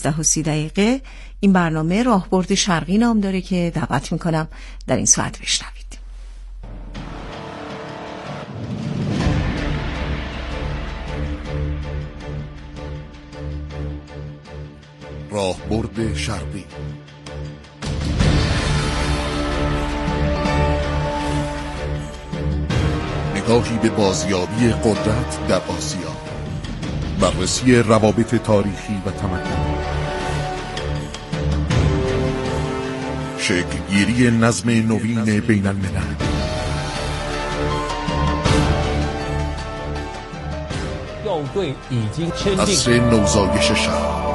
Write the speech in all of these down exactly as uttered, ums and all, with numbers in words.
دوازده و سی دقیقه این برنامه راهبرد شرقی نام داره که دعوت میکنم در این ساعت بشنوید. راهبرد شرقی. نگاهی به بازیابی قدرت در آسیا، بررسی روابط تاریخی و تمدنی، شکل‌گیری نظم نوین بین الملل، عصر نوزایش شرق.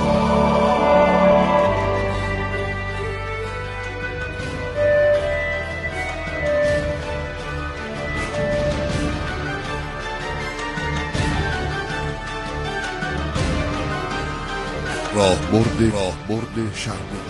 راهبرد راهبرد شرقی.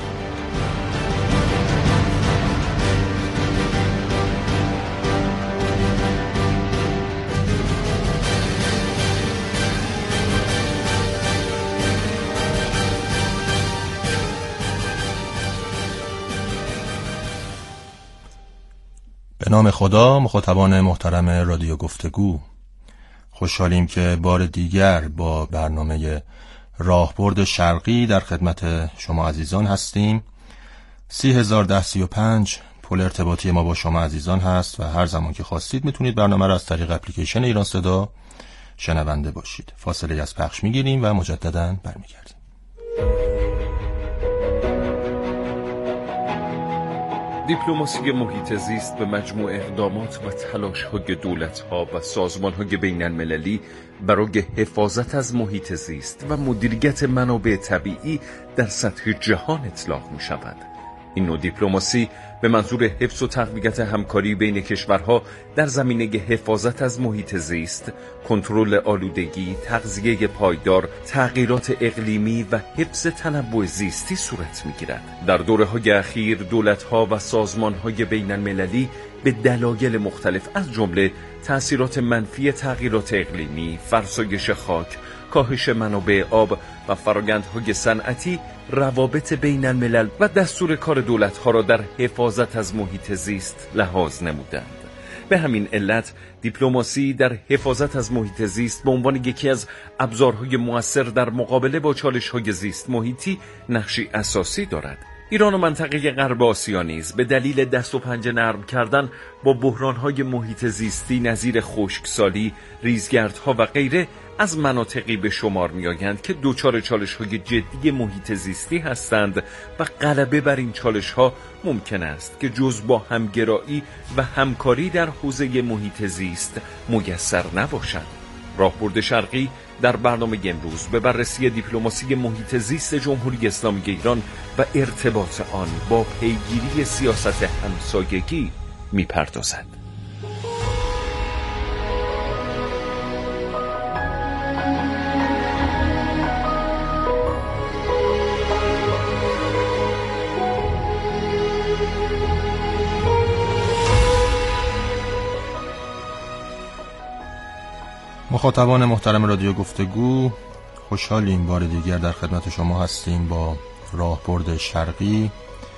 به نام خدا. مخاطبان محترم رادیو گفتگو، خوشحالیم که بار دیگر با برنامه راهبرد شرقی در خدمت شما عزیزان هستیم. سی هزار ده سی و پنج پل ارتباطی ما با شما عزیزان هست و هر زمان که خواستید میتونید برنامه را از طریق اپلیکیشن ایران صدا شنونده باشید. فاصله از پخش میگیریم و مجددا برمیگردیم. دیپلماسی محیط زیست به مجموع اقدامات و تلاش‌های دولت‌ها و سازمان‌های بین‌المللی برای حفاظت از محیط زیست و مدیریت منابع طبیعی در سطح جهان اطلاق می‌شود. این نوع دیپلماسی به منظور حفظ و تقویت همکاری بین کشورها در زمینه حفاظت از محیط زیست، کنترل آلودگی، تغذیه پایدار، تغییرات اقلیمی و حفظ تنوع زیستی صورت می‌گیرد. در دوره‌های اخیر دولت‌ها و سازمان‌های بین‌المللی به دلایل مختلف از جمله تأثیرات منفی تغییرات اقلیمی، فرسایش خاک، کاهش منابع آب و فرآیندهای صنعتی روابط بین الملل و دستور کار دولت‌ها را در حفاظت از محیط زیست لحاظ نمودند. به همین علت دیپلماسی در حفاظت از محیط زیست به عنوان یکی از ابزارهای مؤثر در مقابله با چالش‌های زیست محیطی نقشی اساسی دارد. ایران و منطقه غرب آسیا نیز به دلیل دست و پنجه نرم کردن با بحران‌های محیط زیستی نظیر خشکسالی، ریزگردها و غیره از مناطقی به شمار می‌آیند که دچار چالش‌های جدی محیط زیستی هستند و غلبه بر این چالش‌ها ممکن است که جز با همگرایی و همکاری در حوزه محیط زیست میسر نباشد. راهبرد شرقی در برنامه امروز به بررسی دیپلماسی محیط زیست جمهوری اسلامی ایران و ارتباط آن با پیگیری سیاست همسایگی می‌پردازد. مخاطبان محترم رادیو گفتگو، خوشحالیم بار دیگر در خدمت شما هستیم با راهبرد شرقی.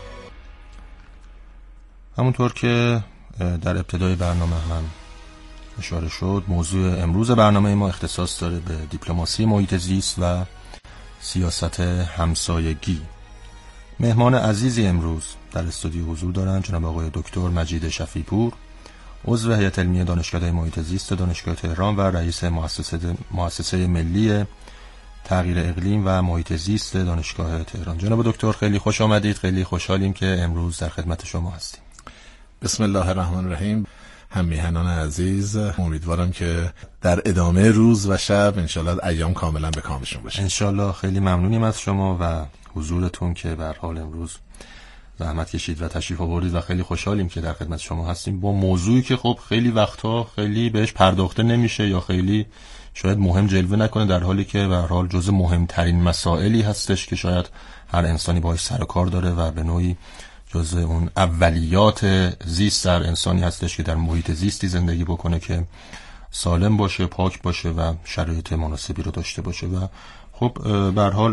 همونطور که در ابتدای برنامه هم اشاره شد، موضوع امروز برنامه ما اختصاص داره به دیپلماسی محیط زیست و سیاست همسایگی. مهمان عزیزی امروز در استودیو حضور دارند جناب آقای دکتر مجید شفیع‌پور، عضو هیئت علمی دانشکده محیط زیست دانشگاه تهران و رئیس مؤسسه مؤسسه ملی تغییر اقلیم و محیط زیست دانشگاه تهران. جناب دکتر خیلی خوش آمدید. خیلی خوشحالیم که امروز در خدمت شما هستیم. بسم الله الرحمن الرحیم. هم میهنان عزیز، امیدوارم که در ادامه روز و شب انشالله ایام کاملا به کامشون باشه. انشالله. خیلی ممنونیم از شما و حضورتون که به هر حال امروز زحمت کشید و تشریف آوردید و خیلی خوشحالیم که در خدمت شما هستیم با موضوعی که خب خیلی وقتا خیلی بهش پرداخته نمیشه یا خیلی شاید مهم جلوه نکنه، در حالی که به هر حال جزء مهمترین مسائلی هستش که شاید هر انسانی باهاش سر و کار داره و به نوعی جزء اون اولیات زیست در انسانی هستش که در محیط زیستی زندگی بکنه که سالم باشه، پاک باشه و شرایط مناسبی رو داشته باشه. و خب به هر حال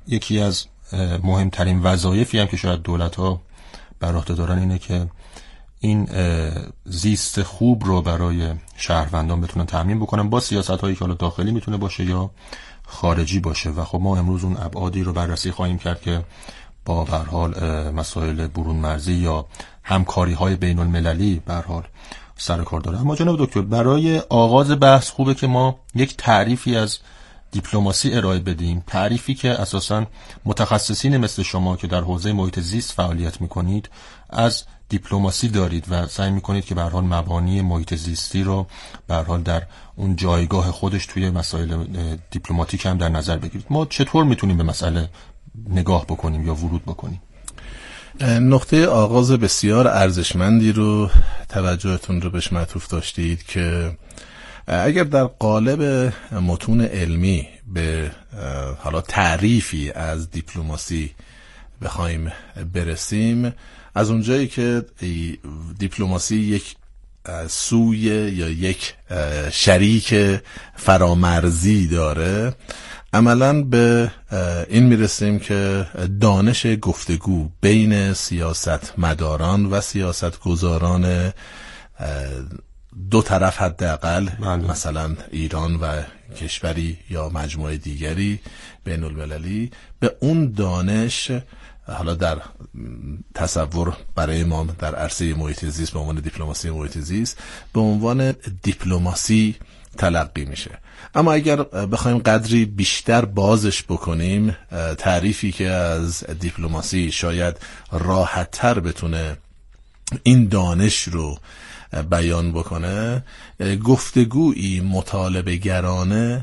یکی از مهمترین وظایفی هم که شاید دولت‌ها بر عهده دارن اینه که این زیست خوب رو برای شهروندان بتونن تامین بکنن با سیاست‌هایی که حالا داخلی میتونه باشه یا خارجی باشه. و خب ما امروز اون ابعادی رو بررسی خواهیم کرد که با به هر حال مسائل برون مرزی یا همکاری‌های بین‌المللی به هر حال سر کار داره. اما جناب دکتر، برای آغاز بحث خوبه که ما یک تعریفی از دیپلماسی ارائه بدیم، تعریفی که اساساً متخصصین مثل شما که در حوزه محیط زیست فعالیت میکنید از دیپلماسی دارید و سعی میکنید که به هر حال مبانی محیط زیستی رو به هر حال در اون جایگاه خودش توی مسائل دیپلماتیک هم در نظر بگیرید. ما چطور میتونیم به مسئله نگاه بکنیم یا ورود بکنیم؟ نقطه آغاز بسیار ارزشمندی رو توجهتون رو بهش معطوف داشتید که اگر در قالب متون علمی به حالا تعریفی از دیپلماسی بخوایم برسیم، از اونجایی که دیپلماسی یک سوی یا یک شریک فرامرزی داره، عملاً به این میرسیم که دانش گفتگو بین سیاستمداران و سیاستگزاران دو طرف حداقل، مثلا ایران و کشوری یا مجموعه دیگری بین المللی، به اون دانش حالا در تصور برای ما در عرصه محیط زیست به عنوان دیپلماسی محیط زیست به عنوان دیپلماسی تلقی میشه. اما اگر بخوایم قدری بیشتر بازش بکنیم، تعریفی که از دیپلماسی شاید راحت تر بتونه این دانش رو بیان بکنه، گفتگویی مطالبه گرانه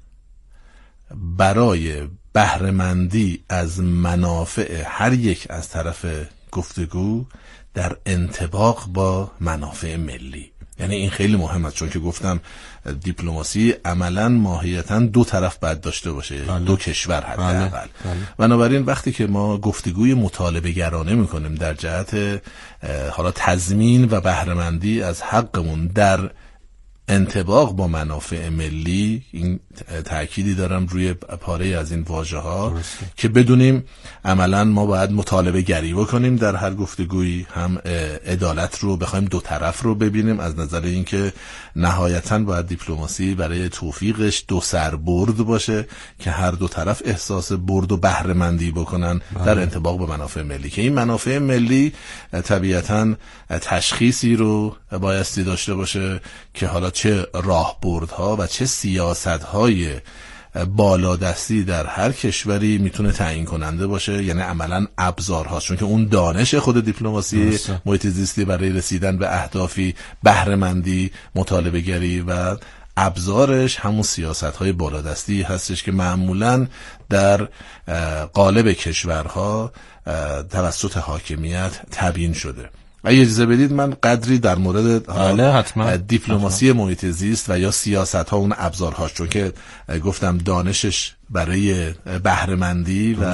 برای بهره‌مندی از منافع هر یک از طرف گفتگو در انطباق با منافع ملی. یعنی این خیلی مهمه، چون که گفتم دیپلماسی عملاً ماهیتاً دو طرف باید داشته باشه، بله. دو کشور حداقل. بله. بله. بنابراین وقتی که ما گفتگوی مطالبه گرانه میکنیم در جهت حالا تضمین و بهره‌مندی از حقمون در انطباق با منافع ملی، این تأکیدی دارم روی پاره از این واژه ها که بدونیم عملا ما باید مطالبه گری بکنیم در هر گفتگویی، هم عدالت رو بخوایم دو طرف رو ببینیم از نظر اینکه نهایتاً باید دیپلماسی برای توفیقش دو سر برد باشه که هر دو طرف احساس برد و بهره مندی بکنن در انطباق با منافع ملی، که این منافع ملی طبیعتاً تشخیصی رو بایستی داشته باشه که حالا چه راهبردها و چه سیاست‌های بالادستی در هر کشوری میتونه تعیین کننده باشه، یعنی عملاً ابزارها، چون که اون دانش خود دیپلماسی محیط زیستی برای رسیدن به اهدافی بهره‌مندی، مطالبه گری و ابزارش همون سیاست‌های بالادستی هستش که معمولاً در قالب کشورها توسط حاکمیت تبیین شده. اگه اجازه بدید من قدری در مورد دیپلماسی محیط زیست و یا سیاست ها اون ابزارهاش، چون که گفتم دانشش برای بهره‌مندی و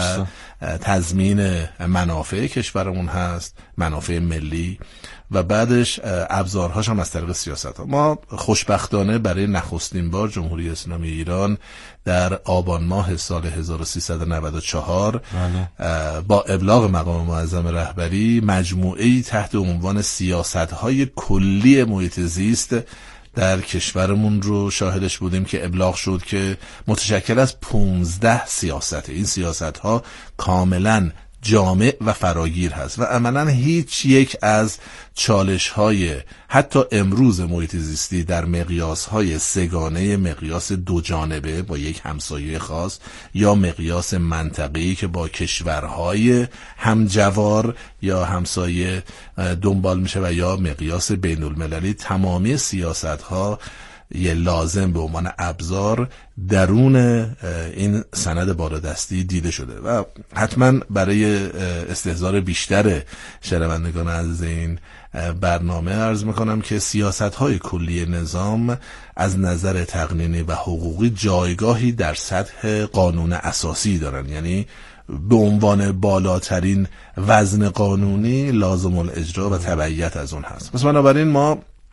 تضمین منافع کشورمون هست، منافع ملی، و بعدش ابزارهاش هم از طریق سیاست ها. ما خوشبختانه برای نخستین بار جمهوری اسلامی ایران در آبان ماه سال هزار و سیصد و نود و چهار با ابلاغ مقام معظم رهبری مجموعه‌ای تحت عنوان سیاست‌های کلی محیط زیست در کشورمون رو شاهدش بودیم که ابلاغ شد که متشکل از پونزده سیاست. این سیاست‌ها کاملاً جامع و فراگیر هست و عملاً هیچ یک از چالش‌های حتی امروز محیط زیستی در مقیاس‌های سه‌گانه، مقیاس دو جانبه با یک همسایه خاص یا مقیاس منطقه‌ای که با کشورهای همجوار یا همسایه دنبال میشه و یا مقیاس بین‌المللی، تمامی سیاست‌ها یه لازم به عنوان ابزار درون این سند بالادستی دیده شده و حتما برای استحضار بیشتر شنوندگان عزیز این برنامه عرض میکنم که سیاست‌های کلی نظام از نظر تقنینی و حقوقی جایگاهی در سطح قانون اساسی دارن، یعنی به عنوان بالاترین وزن قانونی لازم الاجرا و تبعیت از اون هست. پس بنابراین ما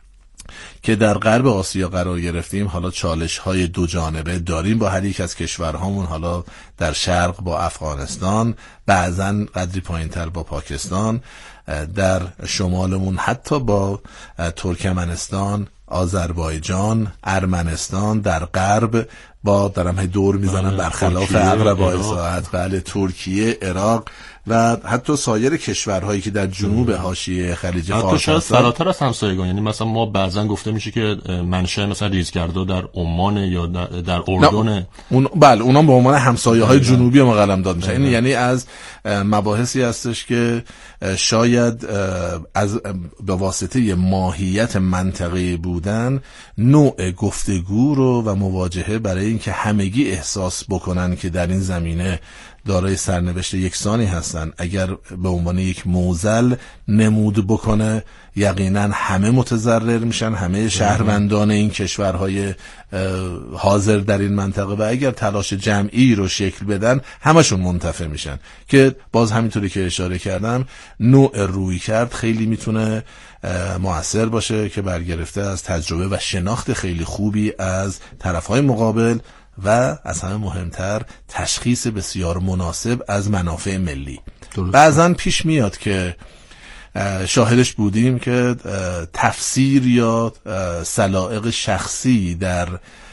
که در غرب آسیا قرار گرفتیم، حالا چالش های دو جانبه داریم با هر یک از کشورهامون، حالا در شرق با افغانستان، بعضن قدری پایینتر با پاکستان، در شمالمون حتی با ترکمنستان، آذربایجان، ارمنستان، در غرب با دارم دور میزنم برخلاف اقربای ساعت، بله، ترکیه، عراق و حتی سایر کشورهایی که در جنوب حاشیه خلیج فارس هستن، حتی شاید فراتر از همسایگان. یعنی مثلا ما بعضا گفته میشه که منشأ مثلا ریزگردها در عمان یا در, در اردن، اون بله اونا به عنوان همسایه های جنوبی ما قلمداد میشن. این یعنی از مباحثی هستش که شاید از به واسطه ماهیت منطقه بودن نوع گفتگو رو و مواجهه برای اینکه همگی احساس بکنن که در این زمینه دارای سرنوشت یکسانی هستن، اگر به عنوان یک معضل نمود بکنه یقینا همه متضرر میشن، همه شهروندان این کشورهای حاضر در این منطقه، و اگر تلاش جمعی رو شکل بدن همشون منتفع میشن. که باز همینطوری که اشاره کردم نوع روی کرد خیلی میتونه مؤثر باشه که برگرفته از تجربه و شناخت خیلی خوبی از طرفهای مقابل و از همه مهمتر تشخیص بسیار مناسب از منافع ملی. بعضن پیش میاد که شاهدش بودیم که تفسیر یا سلائق شخصی در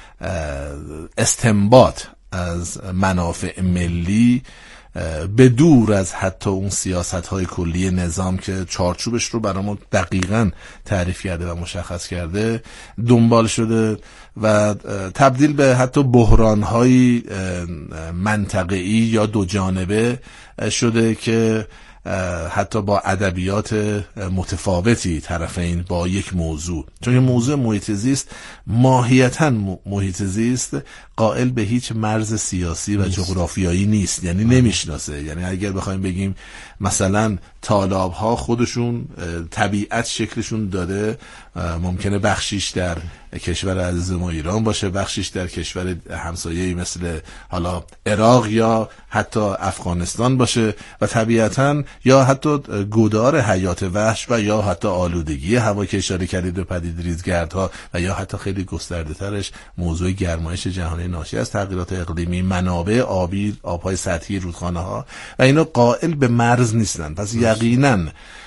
استنباط از منافع ملی به دور از حتی اون سیاست‌های کلی نظام که چارچوبش رو برامون دقیقاً تعریف کرده و مشخص کرده دنبال شده و تبدیل به حتی بحران‌های منطقه‌ای یا دو جانبه شده که حتی با ادبیات متفاوتی طرفین با یک موضوع، چون که موضوع محیط زیست ماهیتاً محیط زیست قائل به هیچ مرز سیاسی و جغرافیایی نیست، یعنی نمیشناسه. یعنی اگر بخوایم بگیم مثلا تالاب ها خودشون طبیعت شکلشون داده، ممکنه بخشیش در کشور عزیز ما ایران باشه، بخشیش در کشور همسایه‌ای مثل حالا عراق یا حتی افغانستان باشه و طبیعتاً یا حتی گودار حیات وحش و یا حتی آلودگی هوا که اشاره کردید به پدید ریزگردها و یا حتی خیلی گسترده ترش موضوع گرمایش جهانی ناشی از تغییرات اقلیمی، منابع آبی، آبهای سطحی رودخانه ها و اینا قائل به مرز نیستن. پس یقینا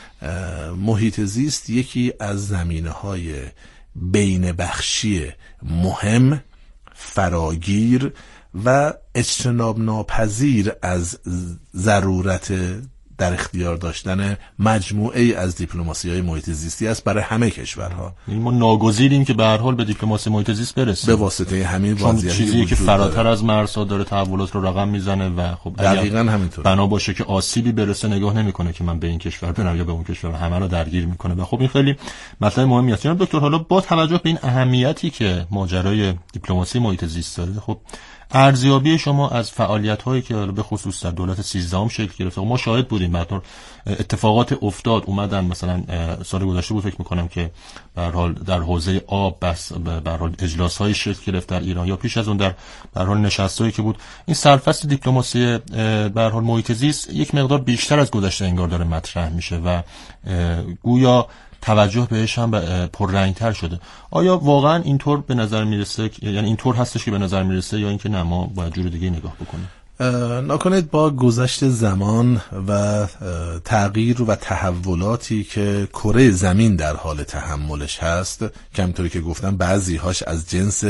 محیط زیست یکی از زمینه‌های بین بخشی مهم، فراگیر و اجتناب ناپذیر از ضرورت در اختیار داشتن مجموعه از دیپلماسی‌های محیط زیستی است برای همه کشورها. ما ناگزیریم که به هر حال به دیپلماسی محیط زیست برسیم به واسطه همین وضعیتی چیزی که فراتر از مرزها داره تحولات رو رقم میزنه و خب دقیقاً همینطور بنا باشه که آسیبی برسه نگاه نمیکنه که من به این کشور برم یا به اون کشور، همه رو درگیر میکنه و خب این خیلی مطلب مهمی است. جناب دکتر، حالا با توجه به این اهمیتی که ماجرای دیپلماسی محیط زیست داره، خب ارزیابی شما از فعالیت‌هایی که به خصوص در دولت سیزدهم شکل گرفته، ما شاهد بودیم بعد اتفاقات افتاد اومدن، مثلا سال گذشته بود فکر می‌کنم که به هر حال در حوزه آب بس به هر حال اجلاس‌های شکل گرفت در ایران، یا پیش از اون در به هر حال نشستایی که بود. این سرفصل دیپلماسی به هر حال محیط زیست یک مقدار بیشتر از گذشته انگار داره مطرح میشه و گویا توجه بهش هم پررنگ‌تر شده. آیا واقعا اینطور به نظر میرسه، یعنی اینطور هستش که به نظر میرسه، یا اینکه نه ما باید جور دیگه نگاه بکنیم؟ نکنید با گذشت زمان و تغییر و تحولاتی که کره زمین در حال تحملش هست، که همونطوری که گفتم بعضی هاش از جنس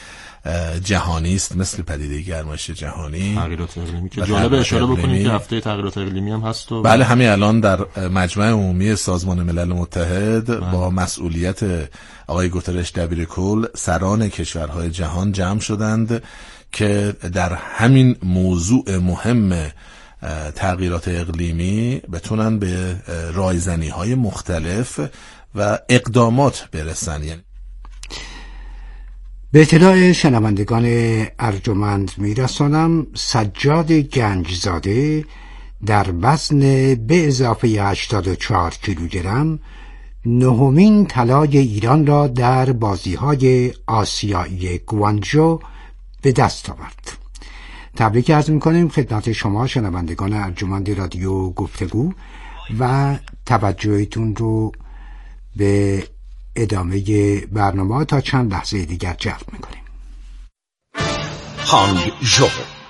جهانی است، مثل پدیده گرمایش جهانی، تغییرات اقلیمی که جالب اشاره بکنیم که هفته تغییرات اقلیمی هم هست و بله همین الان در مجمع عمومی سازمان ملل متحد بله. با مسئولیت آقای گوترش دبیر کل سران کشورهای جهان جمع شدند که در همین موضوع مهم تغییرات اقلیمی بتونن به رایزنی‌های مختلف و اقدامات برسن. یعنی به اطلاع شنوندگان ارجمند میرسانم سجاد گنجزاده در وزن به اضافه هشتاد و چهار کیلوگرم نهمین طلای ایران را در بازی‌های آسیایی گوانجو به دست آورد. تبریک عرض می‌کنیم خدمت شما شنوندگان ارجمند رادیو گفتگو و توجهتون رو به ادامه برنامه تا چند لحظه دیگر جلب میکنیم. هانگ ژو،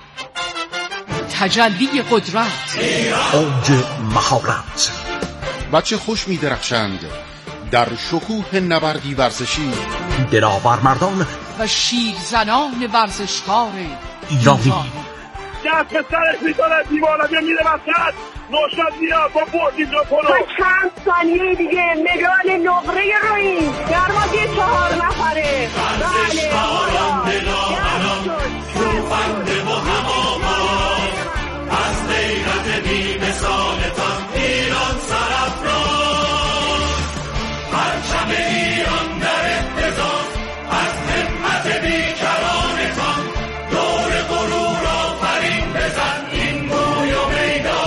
تجلی قدرت، اوج مهارت، بچه خوش می درخشند در شکوه نبردی ورزشی، دلاورمردان و شیرزنان ورزشکار ایرانی. دست به سرش میکنه، دیوانه میره وسط، نوشد میاد با برد اینجا پلو. چند ثانیه دیگه مدال نقره روی دروازه چهار نفره. بله توفنده و همامان از غیرت بی مثالتان ایران سرافراز، پرچم ایران در اهتزاز از همت بیکرانتان، دور غرور آفرین بزن این موی و میدان.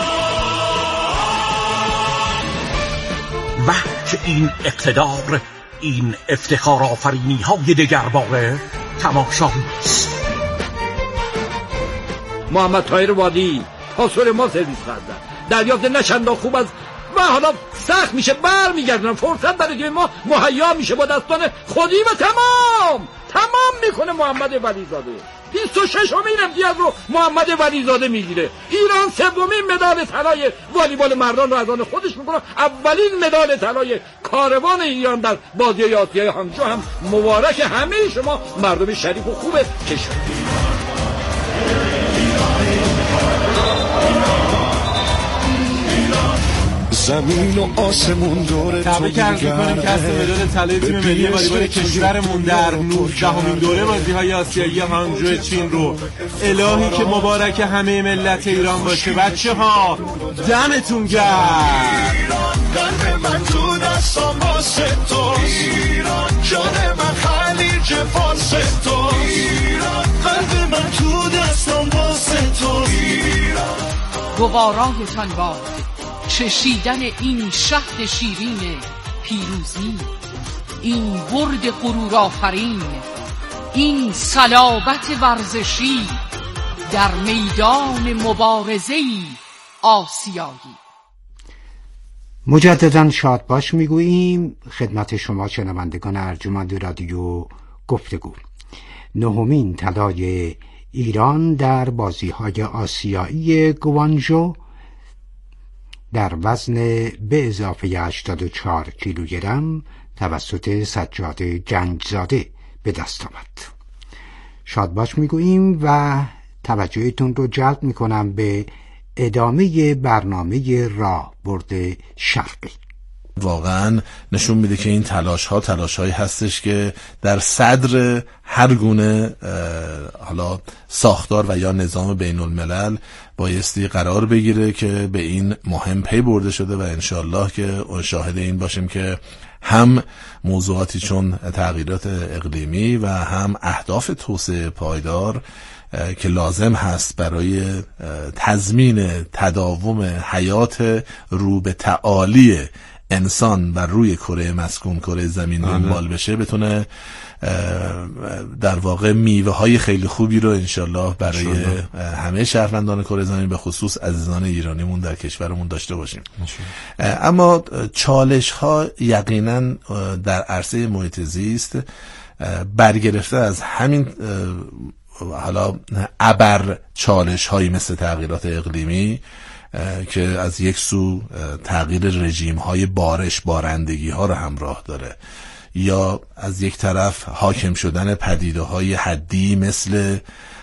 وحش این اقتدار، این افتخار آفرینی های دگرباره تماشایی است. محمد طاهر وادی پاسور ما سرویس کردن، دریافت نشندا خوب از و حالا سخت میشه بر میگردن، فرصت برای تیم ما مهیا میشه با دستان خودی و تمام تمام میکنه محمد ولیزاده. بیست و ششمین امتیاز رو محمد ولیزاده میگیره. ایران سومین مدال طلای والیبال مردان رو از آن خودش میکنه. اولین مدال طلای کاروان ایران در بازی آسیای هانگژو هم مبارک همه شما مردم شریف و خوب کشور. زمین و آسمون دوره تبریک عرض می‌کنیم کسب مدال طلای تیم ملی والیبال کشورمون در نوزدهمین دوره بازی‌های آسیایی هانگژو چین رو. الهی که مبارک همه ملت ایران باشه. بچه‌ها دمتون گرم. ایران قلب من تو دستام واسه تو، ایران جان من خلیج فارس تو، ایران قلب من تو دستام واسه تو، ایران. گوارایتان باد چشیدن این شهد شیرین پیروزی، این برد غرور آفرین، این صلابت ورزشی در میدان مبارزه‌ای آسیایی. مجددا شاد باش میگوییم خدمت شما شنوندگان ارجمند رادیو گفتگو. نهمین طلای ایران در بازی‌های آسیایی گوانژو در وزن به اضافه هشتاد و چهار کیلوگرم توسط سجاد گنجزاده به دست آمد. شادباش میگوییم و توجهتون رو جلب میکنم به ادامه برنامه راهبرد شرقی. واقعا نشون میده که این تلاش ها تلاش هایی هستش که در صدر هر گونه حالا ساختار و یا نظام بین الملل بایستی قرار بگیره که به این مهم پی برده شده و انشالله که شاهد این باشیم که هم موضوعاتی چون تغییرات اقلیمی و هم اهداف توسعه پایدار که لازم هست برای تضمین تداوم حیات رو به تعالی انسان و روی کره مسکون کره زمین دنبال بشه، بتونه در واقع میوه های خیلی خوبی رو انشالله برای همه شهروندان کره زمین به خصوص عزیزان ایرانیمون در کشورمون داشته باشیم. اما چالش ها یقینا در عرصه محیط زیست برگرفته از همین حالا ابر چالش هایی مثل تغییرات اقلیمی که از یک سو تغییر رژیم های بارش بارندگی ها رو همراه داره، یا از یک طرف حاکم شدن پدیده های حدی مثل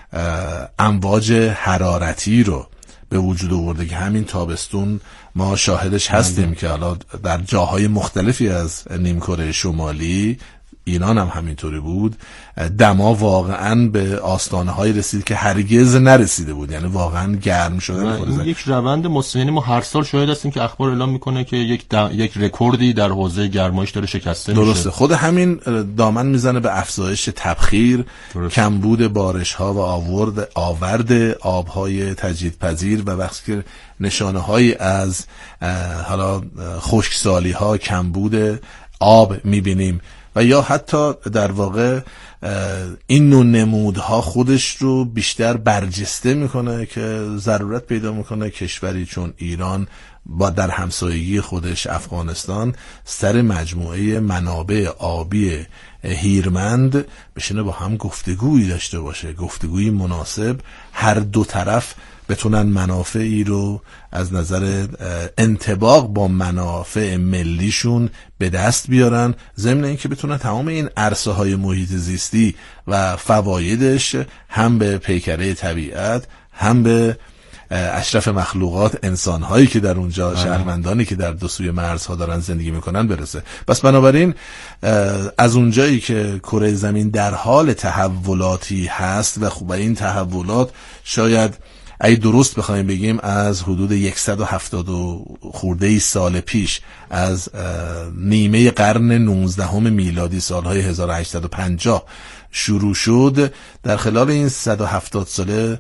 امواج حرارتی رو به وجود آورده که همین تابستون ما شاهدش هستیم که حالا در جاهای مختلفی از نیمکره شمالی، ایران هم همینطوری بود، دما واقعا به آستانه های رسید که هرگز نرسیده بود، یعنی واقعا گرم شده. این یک روند مستمر، ما هر سال شاهد هستیم که اخبار اعلام میکنه که یک یک رکوردی در حوزه گرمایش داره شکسته میشه. درسته، خود همین دامن میزنه به افزایش تبخیر، کمبود بارش ها و آورد آورد آبهای تجدیدپذیر و وقتی که نشانه هایی از حالا خشکسالی ها، کمبود آب میبینیم و یا حتی در واقع این نوع نمودها خودش رو بیشتر برجسته میکنه که ضرورت پیدا میکنه کشوری چون ایران با در همسایگی خودش افغانستان سر مجموعه منابع آبی هیرمند بشینه با هم گفتگویی داشته باشه، گفتگویی مناسب، هر دو طرف بتونن منافعی رو از نظر انطباق با منافع ملیشون به دست بیارن، ضمن اینکه بتونن تمام این عرصه های محیط زیستی و فوایدش هم به پیکره طبیعت هم به اشرف مخلوقات انسان‌هایی که در اونجا، شهروندانی که در دو سوی مرزها دارن زندگی میکنن برسه. پس بنابراین از اونجایی که کره زمین در حال تحولاتی هست و خوب این تحولات شاید اگه درست بخوایم بگیم از حدود صد و هفتاد خورده سال پیش، از نیمه قرن نوزدهم میلادی سالهای هزار و هشتصد و پنجاه شروع شد، در خلال این صد و هفتاد ساله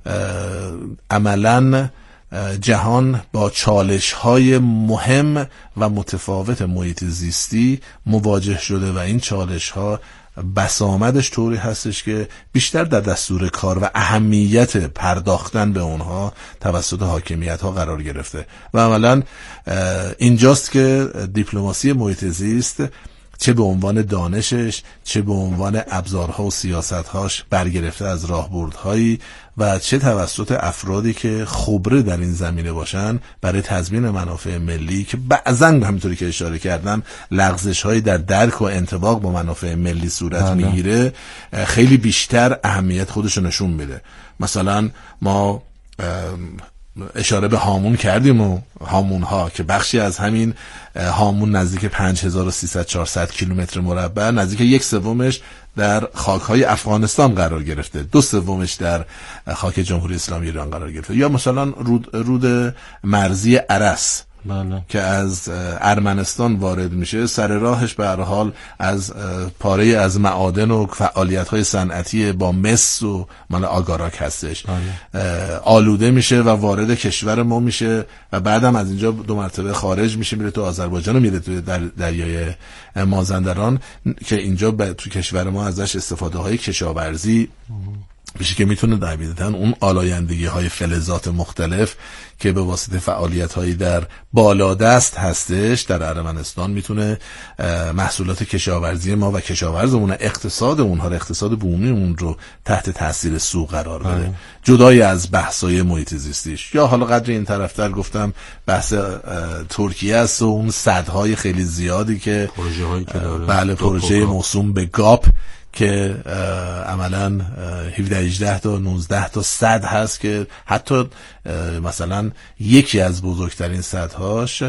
عملاً جهان با چالش‌های مهم و متفاوت محیط زیستی مواجه شده و این چالش‌ها بسامدش طوری هستش که بیشتر در دستور کار و اهمیت پرداختن به اونها توسط حاکمیت‌ها قرار گرفته و عملاً اینجاست که دیپلماسی محیط زیست چه به عنوان دانشش، چه به عنوان ابزارها و سیاستهاش برگرفته از راهبردهایی و چه توسط افرادی که خبره در این زمینه باشن برای تضمین منافع ملی که بعضاً همونطوری که اشاره کردم لغزش‌هایی در درک و انطباق با منافع ملی صورت میگیره، خیلی بیشتر اهمیت خودش رو نشون میده. مثلا ما اشاره به هامون کردیم و هامون ها که بخشی از همین هامون نزدیک پنج هزار و سیصد چهارصد کیلومتر مربع، نزدیک یک سومش در خاک‌های افغانستان قرار گرفته، دو سومش در خاک جمهوری اسلامی ایران قرار گرفته. یا مثلا رود, رود مرزی ارس بله. که از ارمنستان وارد میشه، سر راهش به هر حال از پاره از معادن و فعالیت‌های صنعتی با مس و مال آگاراک هستش بله. آلوده میشه و وارد کشور ما میشه و بعدم از اینجا دو مرتبه خارج میشه، میره تو آذربایجان و میره تو در دریای مازندران که اینجا تو کشور ما ازش استفاده های کشاورزی میشه که میتونه در حقیقت اون آلایندگی های فلزات مختلف که به واسطه فعالیت هایی در بالادست هستش در ارمنستان میتونه محصولات کشاورزی ما و کشاورزمون، اقتصاد اونها رو، اقتصاد بومی اون رو تحت تاثیر سوق قرار بده، جدای از بحث‌های محیط زیستیش. یا حالا قدر این طرفتر گفتم بحث ترکیه است و اون سدهای خیلی زیادی که پروژه هایی که داره، بله پروژه موسوم به گاپ که عملاً هفده هجده تا نوزده تا سد هست که حتی مثلا یکی از بزرگترین سدهاش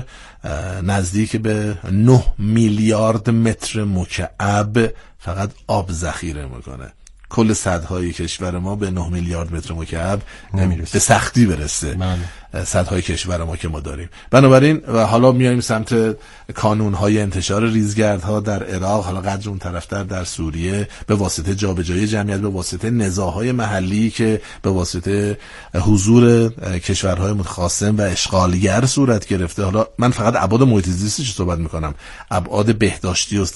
نزدیک به نه میلیارد متر مکعب فقط آب ذخیره میکنه. کل سدهای کشور ما به نه میلیارد متر مکعب نمیرسه، به سختی برسه سدهای کشور ما که ما داریم. بنابراین و حالا میایم سمت کانونهای انتشار ریزگردها در عراق، حالا قدر اون طرفتر در سوریه، به واسطه جابجایی جمعیت، به واسطه نزاعهای محلی که به واسطه حضور کشورهای متخاصم و اشغالگر صورت گرفته. حالا من فقط ابعاد محیط زیستی چه صحبت میکنم، ابعاد بهداشتی و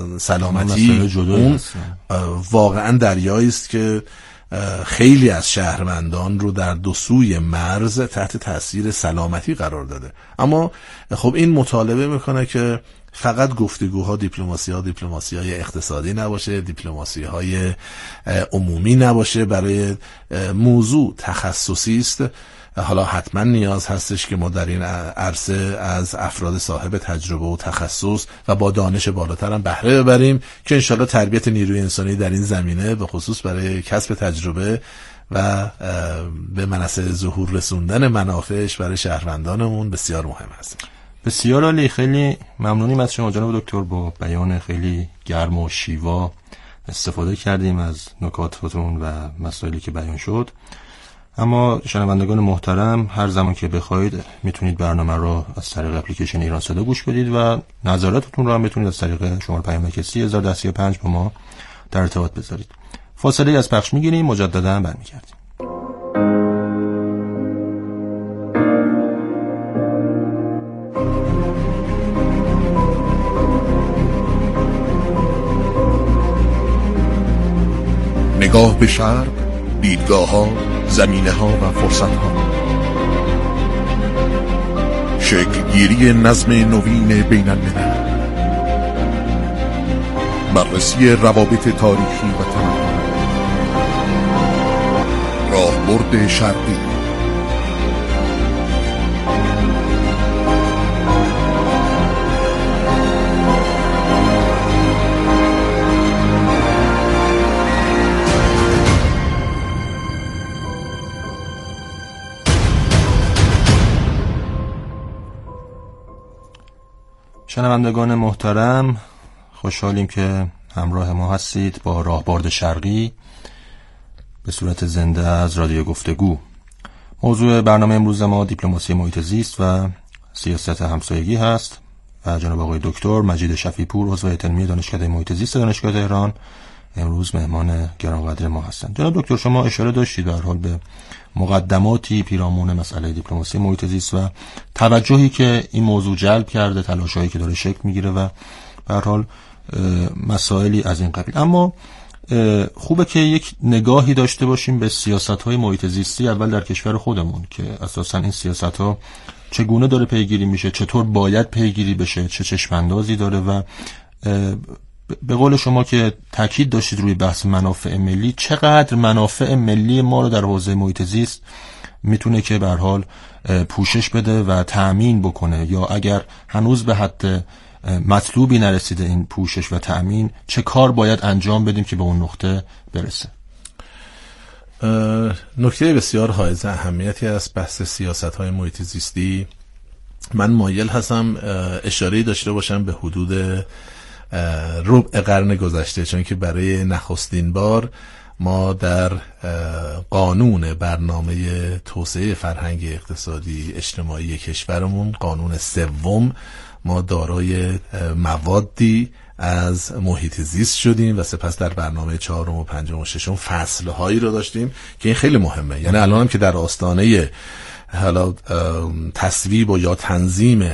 سلامتی اون واقعا دریایی است که خیلی از شهروندان رو در دو سوی مرز تحت تاثیر سلامتی قرار داده. اما خب این مطالبه میکنه که فقط گفتگوها، دیپلماسی ها دیپلماسی های اقتصادی نباشه، دیپلماسی های عمومی نباشه، برای موضوع تخصصی است. حالا حتما نیاز هستش که ما در این عرصه از افراد صاحب تجربه و تخصص و با دانش بالاتر هم بهره ببریم که انشالله تربیت نیروی انسانی در این زمینه به خصوص برای کسب تجربه و به منصه ظهور رسوندن منافعش برای شهروندانمون بسیار مهم هست. بسیار عالی، خیلی ممنونیم از شما جناب دکتر، با بیان خیلی گرم و شیوا استفاده کردیم از نکاتتون و مسائلی که بیان شد. اما شنوندگان محترم، هر زمان که بخواید میتونید برنامه رو از طریق اپلیکیشن ایران صدا گوش بدید و نظراتتون رو هم میتونید از طریق شماره پیامک سی هزار و سی و پنج با ما در ارتباط بذارید. فاصله از پخش میگیریم، مجددا برمیگردیم. نگاه به شرق، دیدگاه ها، زمینه ها و فرصت ها، شکلگیری نظم نوین بین الملل، بررسی روابط تاریخی و تمدن، راهبرد شرقی. شنوندگان محترم، خوشحالیم که همراه ما هستید با راهبرد شرقی به صورت زنده از رادیو گفتگو. موضوع برنامه امروز ما دیپلماسی محیط زیست و سیاست همسایگی هست و جناب آقای دکتر مجید شفیع پور، عضو هیئت علمی دانشکده محیط زیست دانشگاه تهران، امروز مهمان گرانقدر ما هستند. جناب دکتر، شما اشاره داشتید به هر حال به مقدماتی پیرامون مسئله دیپلماسی محیط زیست و توجهی که این موضوع جلب کرده، تلاشایی که داره شکل میگیره و به هر حال مسائلی از این قبیل. اما خوبه که یک نگاهی داشته باشیم به سیاست‌های محیط زیستی اول در کشور خودمون، که اساساً این سیاست‌ها چگونه داره پیگیری میشه، چطور باید پیگیری بشه، چه چشم‌اندازی داره و به قول شما که تاکید داشتید روی بحث منافع ملی، چقدر منافع ملی ما رو در حوزه محیط زیست میتونه که به هر حال پوشش بده و تأمین بکنه، یا اگر هنوز به حد مطلوبی نرسیده این پوشش و تأمین، چه کار باید انجام بدیم که به اون نقطه برسه؟ نکته بسیار حائز اهمیتی است بحث سیاست‌های محیط زیستی. من مایل هستم اشاره‌ای داشته باشم به حدود ربع قرن گذشته، چون که برای نخستین بار ما در قانون برنامه توسعه فرهنگ اقتصادی اجتماعی کشورمون، قانون سوم، ما دارای موادی از محیط زیست شدیم و سپس در برنامه چهارم و پنجم و ششم فصلهایی رو داشتیم که این خیلی مهمه. یعنی الان هم که در آستانه حالا تصویب و یا تنظیم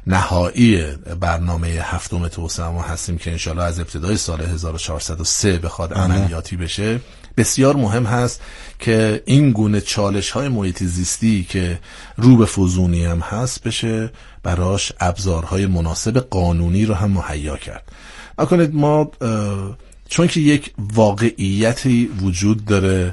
نهایی برنامه هفتم توسعه ما هستیم که انشالله از ابتدای سال هزار و چهارصد و سه بخواد عملیاتی بشه. بسیار مهم هست که این گونه چالش های محیط زیستی که رو به فزونی هم هست بشه براش ابزارهای مناسب قانونی رو هم مهیا کرد. اکنون ما چون که یک واقعیتی وجود داره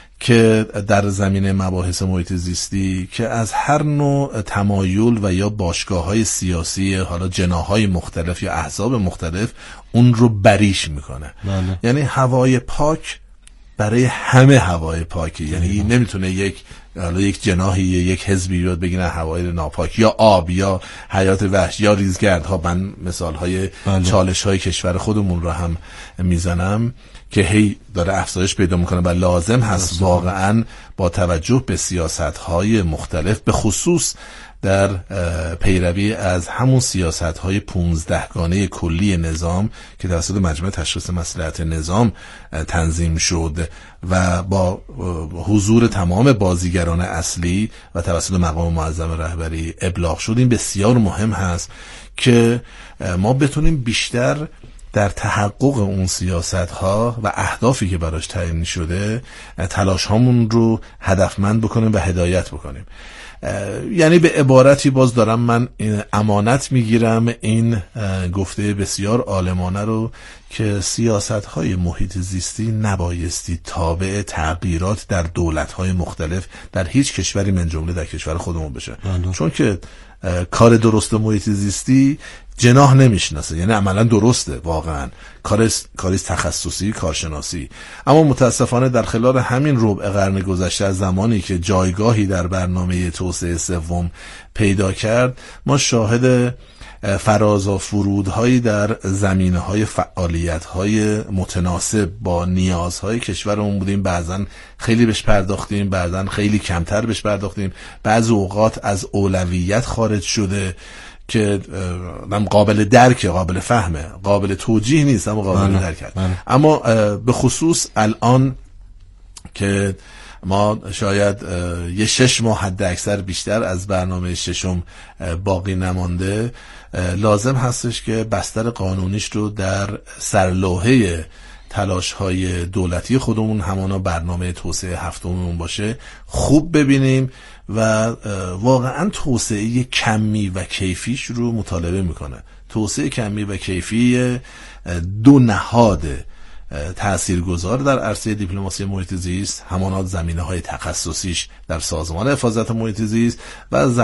که در زمینه مباحث محیط زیستی که از هر نوع تمایل و یا باشگاه‌های سیاسی، حالا جناح‌های مختلف یا احزاب مختلف، اون رو بریش میکنه. بله. یعنی هوای پاک برای همه هوای پاکی، یعنی بله. نمیتونه یک حالا یک جناحی یک حزبی بیاد بگه هوای ناپاک، یا آب یا حیات وحش یا ریزگردها. من مثال‌های بله. چالش‌های کشور خودمون رو هم میزنم که هی داره افزایش پیدا میکنه و لازم هست واقعا با توجه به سیاست‌های مختلف، به خصوص در پیروی از همون سیاست‌های پونزدهگانه کلی نظام که توسط مجمع تشخیص مصلحت نظام تنظیم شد و با حضور تمام بازیگران اصلی و توسط مقام معظم رهبری ابلاغ شد. این بسیار مهم هست که ما بتونیم بیشتر در تحقق اون سیاست‌ها و اهدافی که براش تعیین شده تلاش هامون رو هدفمند بکنیم و هدایت بکنیم. یعنی به عبارتی باز دارم من امانت میگیرم این گفته بسیار عالمانه رو که سیاست‌های محیط زیستی نبایستی تابع تغییرات در دولت‌های مختلف در هیچ کشوری من جمله در کشور خودمون بشه. بله. چون که کار درست محیط زیستی جناح نمیشناسه، یعنی عملا درسته واقعا کار کاری تخصصی، کارشناسی، اما متاسفانه در خلال همین ربع قرن گذشته از زمانی که جایگاهی در برنامه توسعه سوم پیدا کرد، ما شاهد فراز و فرودهایی در زمینه‌های فعالیت‌های متناسب با نیازهای کشورمون بودیم. بعضا خیلی بهش پرداختیم، بعضا خیلی کمتر بهش پرداختیم، بعضی اوقات از اولویت خارج شده که قابل درک، قابل فهمه، قابل توجیه نیست اما قابل درک. اما به خصوص الان که ما شاید یه شش ماه حد اکثر بیشتر از برنامه ششم باقی نمانده، لازم هستش که بستر قانونیش رو در سرلوحه تلاش های دولتی خودمون همانا برنامه توسعه هفتممون باشه خوب ببینیم و واقعا توسعه کمی و کیفیش رو مطالبه میکنه. توسعه کمی و کیفی دو نهاد تاثیرگذار در عرصه دیپلماسی محیط زیست، همانا زمینه‌های تخصصیش در سازمان حفاظت محیط زیست و